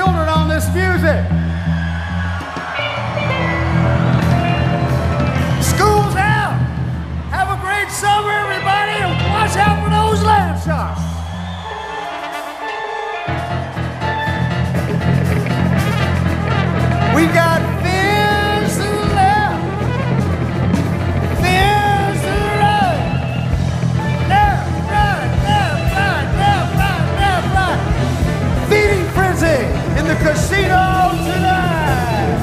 children on this music. School's out. Have a great summer, everybody, and watch out for those lamb sharks. We got fins to the left, fins to the right, left, right, left, right, left, right, left, right. Feeding frenzy in the casino tonight.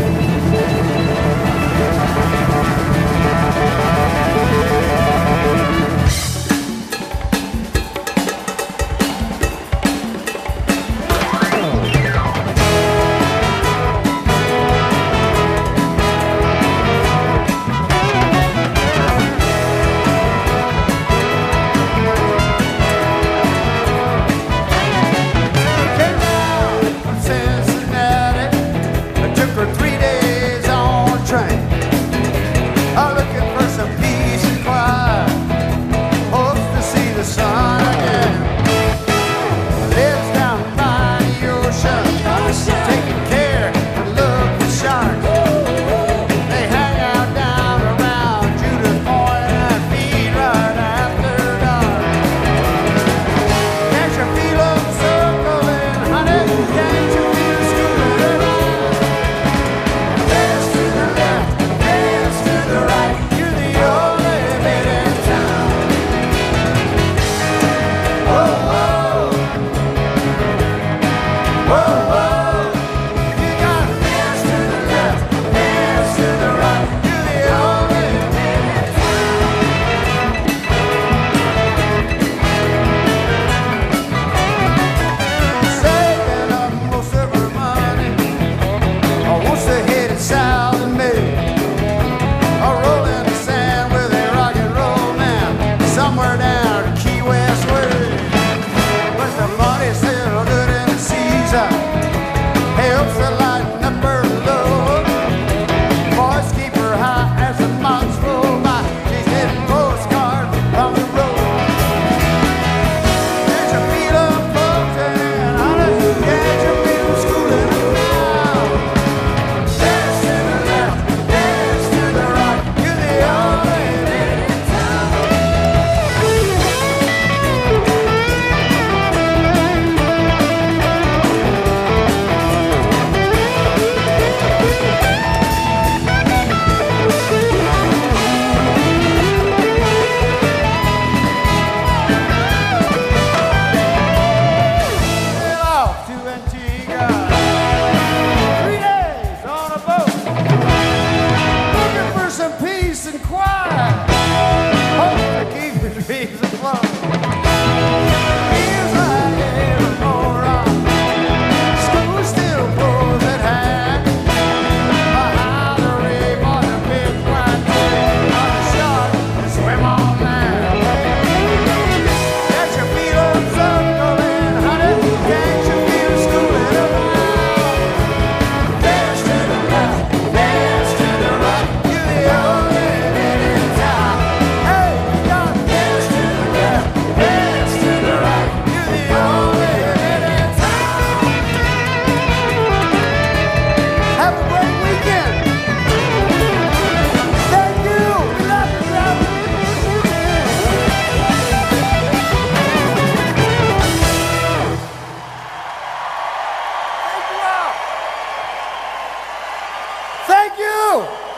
Thank you.